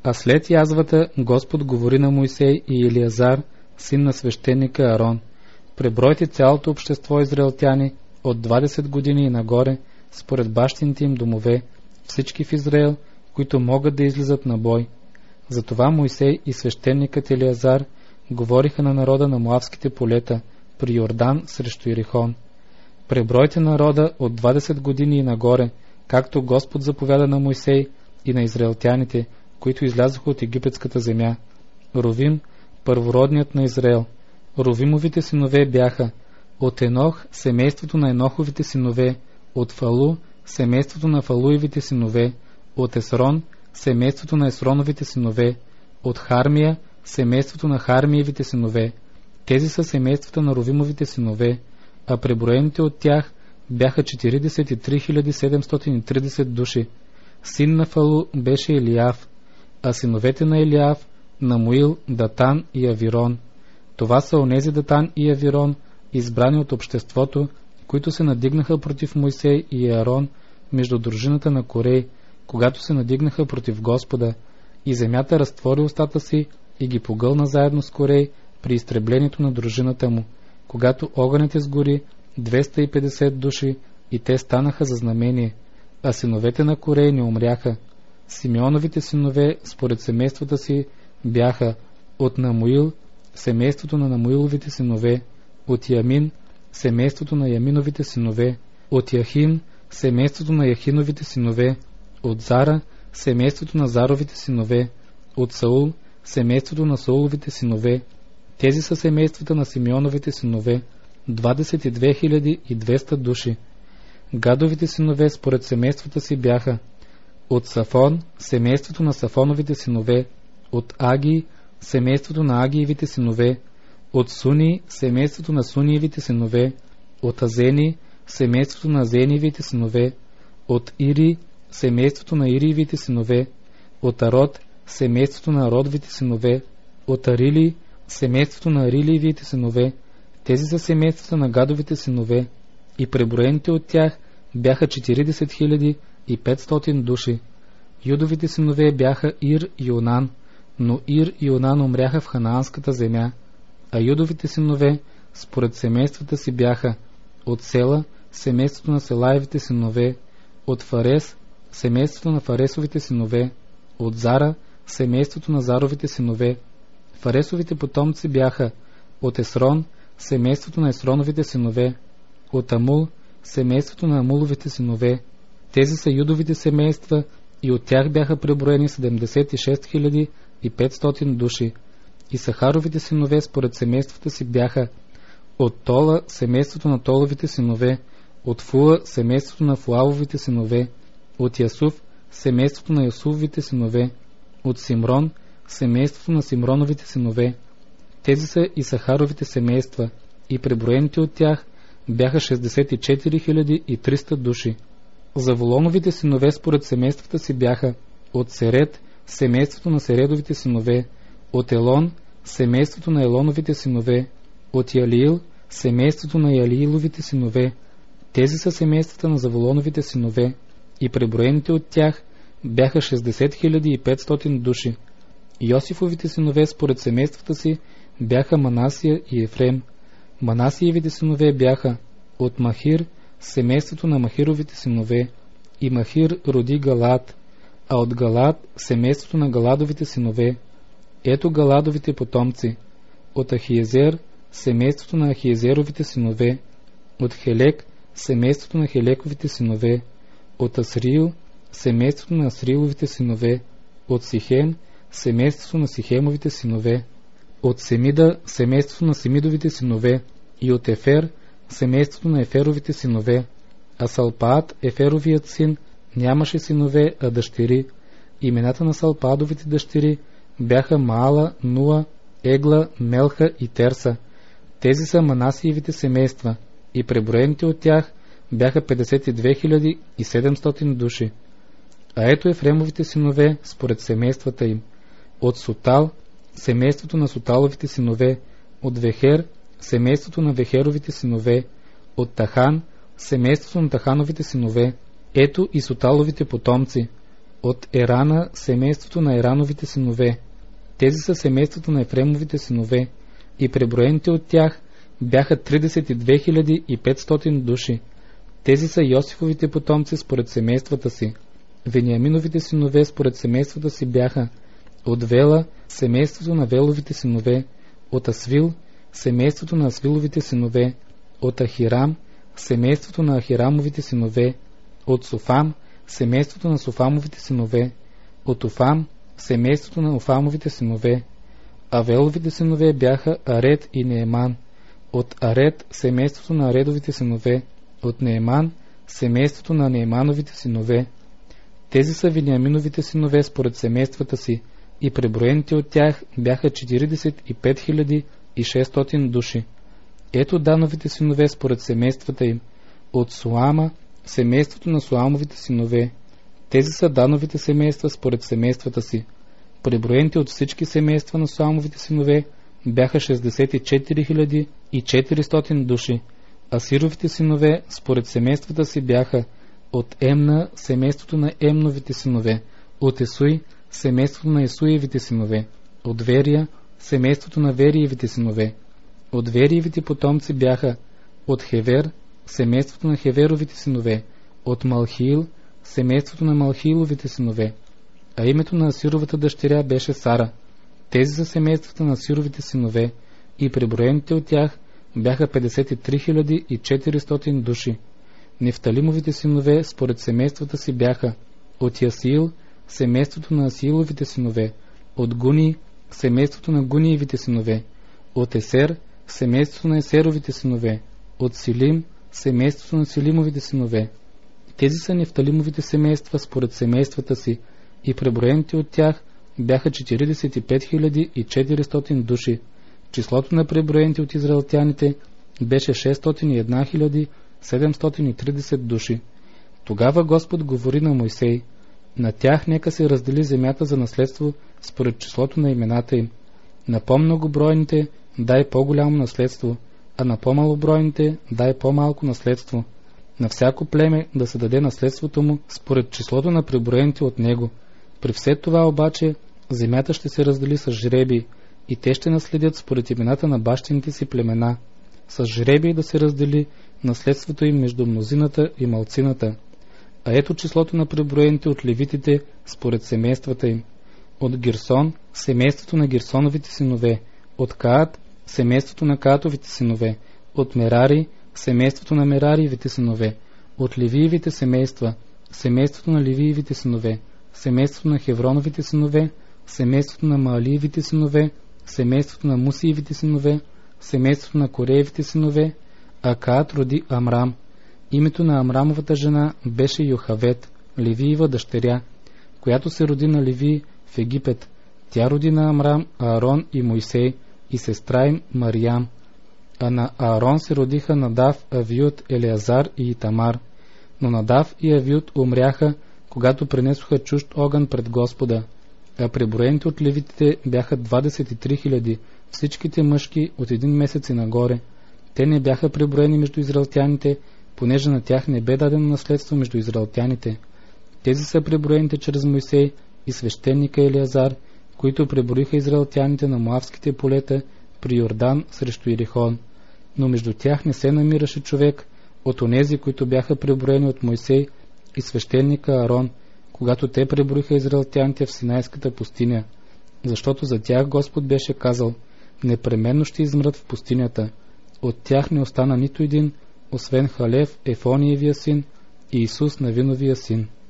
А след язвата Господ говори на Мойсей и Елиазар, син на свещеника Арон: пребройте цялото общество израелтяни от 20 години и нагоре, според бащините им домове, всички в Израел, които могат да излизат на бой. Затова Мойсей и свещеникът Елиазар говориха на народа на Моавските полета при Йордан срещу Иерихон: пребройте народа от 20 години и нагоре, както Господ заповяда на Мойсей и на израелтяните, които излязоха от египетската земя. Ровим, първородният на Израел. Ровимовите синове бяха: от Енох, семейството на Еноховите синове; от Фалу, семейството на Фалуевите синове; от Есрон, семейството на Есроновите синове; от Хармия, семейството на Хармиевите синове. Тези са семействата на Ровимовите синове, а преброените от тях бяха 43 730 души. Син на Фалу беше Елиав, а синовете на Елиав — Намуил, Датан и Авирон. Това са онези Датан и Авирон, избрани от обществото, които се надигнаха против Мойсей и Аарон между дружината на Корей, когато се надигнаха против Господа, и земята разтвори устата си и ги погълна заедно с Корей при изтреблението на дружината му, когато огънят изгори 250 души и те станаха за знамение, а синовете на Корей не умряха. Симеоновите синове според семействата си бяха: от Намуил, семейството на Намуиловите синове; от Ямин, семейството на Яминовите синове; от Яхин, семейството на Яхиновите синове; от Зара, семейството на Заровите синове; от Саул, семейството на Сауловите синове. Тези са семействата на Симеоновите синове, 22 200 души. Гадовите синове според семействата си бяха: от Сафон, семейството на Сафоновите синове; от Аги, семейството на Агиевите синове; от Суни, семейството на Суниевите синове; от Азени, семейството на Азениевите синове; от Ири, семейството на Ириевите синове; от Арод, семейството на Ародовите синове; от Арили, семейството на Арилиевите синове. Тези са семействата на Гадовите синове, и преброените от тях бяха 40 500 души. Юдовите синове бяха Ир и Онан, но Ир и Онан умряха в ханаанската земя. А Юдовите синове според семействата си бяха: от Села, семейството на Селаевите синове; от Фарес, семейството на Фаресовите синове; от Зара, семейството на Заровите синове. Фаресовите потомци бяха: от Есрон, семейството на Есроновите синове; от Амул, семейството на Амуловите синове. Тези са Юдовите семейства, и от тях бяха преброени 76 500 души. И Сахаровите синове според семействата си бяха: от Тола, семейството на Толовите синове; от Фуа, семейството на Фуаловите синове; от Ясуф, семейството на Ясувовите синове; от Симрон, семейството на Симроновите синове. Тези са и Сахаровите семейства, и преброените от тях бяха 64 300 души. Заволоновите синове според семействата си бяха: от Серед, семейството на Середовите синове; от Елон, семейството на Елоновите синове; от Ялиил, семейството на Ялииловите синове. Тези са семействата на Заволоновите синове, и преброените от тях бяха 60 500 души. Йосифовите синове според семействата си бяха Манасия и Ефрем. Манасиевите синове бяха: от Махир, семейството на Махировите синове, и Махир роди Галаад, а от Галаад семейството на Галадовите синове. Ето Галадовите потомци: от Ахиезер, семейството на Ахиезеровите синове; от Хелек, семейството на Хелековите синове; от Асриил, семейството на Асрииловите синове; от Сихем, семейството на Сихемовите синове; от Семида, семейството на Семидовите синове; и от Ефер, семейството на Еферовите синове. А Салпаат, Еферовият син, нямаше синове, а дъщери. Имената на Салпаадовите дъщери бяха Маала, Нуа, Егла, Мелха и Терса. Тези са Манасиевите семейства, и преброените от тях бяха 52 700 души. А ето Ефремовите синове според семействата им: от Сутал, семейството на Суталовите синове; от Вехер, семейството на Вехеровите синове; от Тахан, семейството на Тахановите синове. Ето и Суталовите потомци: От Ерана семейството на Ерановите синове. Тези са семейството на Ефремовите синове и преброените от тях бяха 32 500 души. Тези са Йосифовите потомци според семействата си. Вениаминовите синове според семействата си бяха: от Вела семейството на Веловите синове, от Асвил семейството на Асвиловите синове, от Ахирам семейството на Ахирамовите синове, от Софам семейството на Софамовите синове, от Офам семейството на Офамовите синове. Авеловите синове бяха Аред и Нееман. От Аред семейството на Аредовите синове, от Нееман семейството на Неемановите синове. Тези са Вениаминовите синове според семействата си и преброените от тях бяха 45 600 души. Ето Дановите синове според семействата им. От Суама семейството на Суамовите синове. Тези са Дановите семейства според семействата си. Преброените от всички семейства на Суамовите синове бяха 64 400 души. Асировите синове според семействата си бяха: от Емна семейството на Емновите синове, от Есуи семейството на Есуиевите синове, от Верия семейството на Вериевите синове. От Вериевите потомци бяха: от Хевер семейството на Хеверовите синове, от Малхиил семейството на Малхииловите синове. А името на Асировата дъщеря беше Сара. Тези са семействата на Асировите синове и преброените от тях бяха 53 400 души. Нефталимовите синове според семействата си бяха: от Ясиил семейството на Асииловите синове, от Гуни семейството на Гуниевите синове, от Есер семейството на Есеровите синове, от Силим семейството на Силимовите синове. Тези са Нефталимовите семейства според семействата си и преброените от тях бяха 45 400 души. Числото на преброените от израелтяните беше 601 730 души. Тогава Господ говори на Мойсей: на тях нека се раздели земята за наследство според числото на имената им. На по-многобройните дай по-голямо наследство, а на по-малобройните дай по-малко наследство. На всяко племе да се даде наследството му според числото на преброените от него. При все това обаче земята ще се раздели с жребий и те ще наследят според имената на бащините си племена. С жребий да се раздели наследството им между мнозината и малцината. А ето числото на преброените от левитите според семействата им. От Гирсон семейството на Гирсоновите синове, от Каат семейството на Каатовите синове, от Мерари семейството на Мерариевите синове, от Левиевите семейства семейството на Левиевите синове, семейството на Хевроновите синове, семейството на Маалиевите синове, семейството на Мусиевите синове, семейството на Кореевите синове. А Каат роди Амрам. Името на Амрамовата жена беше Йохавет, Левиева дъщеря, която се роди на Леви в Египет. Тя роди на Амрам Аарон и Мойсей и сестра им Мариям. А на Аарон се родиха Надав, Авиот, Елеазар и Итамар. Но Надав и Авиот умряха, когато пренесоха чужд огън пред Господа. А преброените от левитите бяха 23 000, всичките мъжки от 1 месец и нагоре. Те не бяха преброени между израелтяните, понеже на тях не бе дадено наследство между израелтяните. Тези са преброените чрез Мойсей и свещеника Елеазар, които преброиха израелтяните на Моавските полета при Йордан срещу Иерихон. Но между тях не се намираше човек от онези, които бяха преброени от Мойсей и свещеника Аарон, когато те преброиха израелтяните в Синайската пустиня, защото за тях Господ беше казал: непременно ще измрат в пустинята. От тях не остана нито един, освен Халев, Ефониевия син, и Исус Навиновия син.